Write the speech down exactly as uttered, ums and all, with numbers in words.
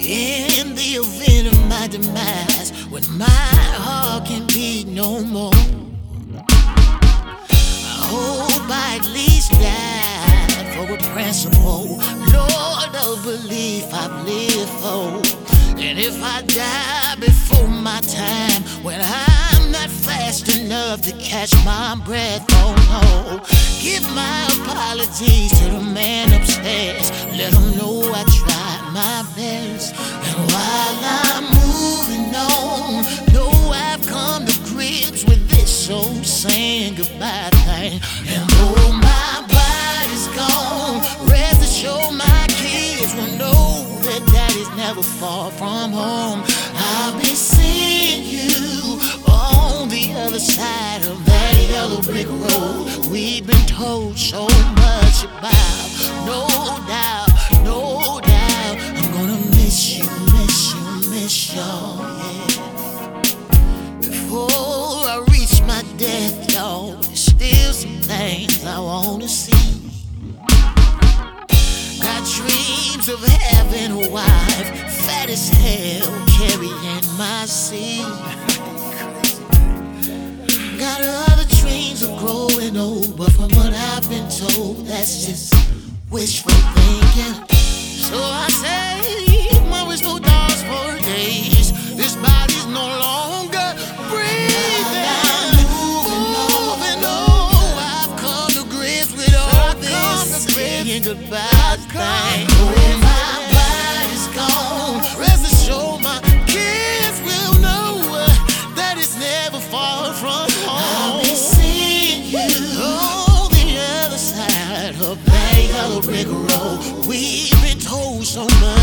In the event of my demise, when my heart can beat no more, I hope I at least died for a principle, Lord, of belief I've lived for. And if I die before my time, when I'm not fast enough to catch my breath, oh no, give my apologies to the man upstairs. Let him know I tried my best. And while I'm moving on, know I've come to grips with this old saying goodbye thing. And though my body's gone, rest assured my kids will know that daddy's never far from home. I'll be seeing you on the other side of that yellow brick road we've been told so much about. No doubt, no doubt, I'm gonna miss you, miss you, miss you, yeah. Before I reach my death, y'all, there's still some things I wanna see. Got dreams of having a wife, fat as hell, carrying my seed. Got other dreams of growing old, but from what I've been told, that's just wishful thinking. So I say, my wishful thoughts for days. This body's no longer breathing. Moving on, I've come to grips with all this saying goodbye thing. When my body's gone, rest assured my kids will know that it's never far from home. I'll be seeing you on the other side of that yellow brick road we've been told so much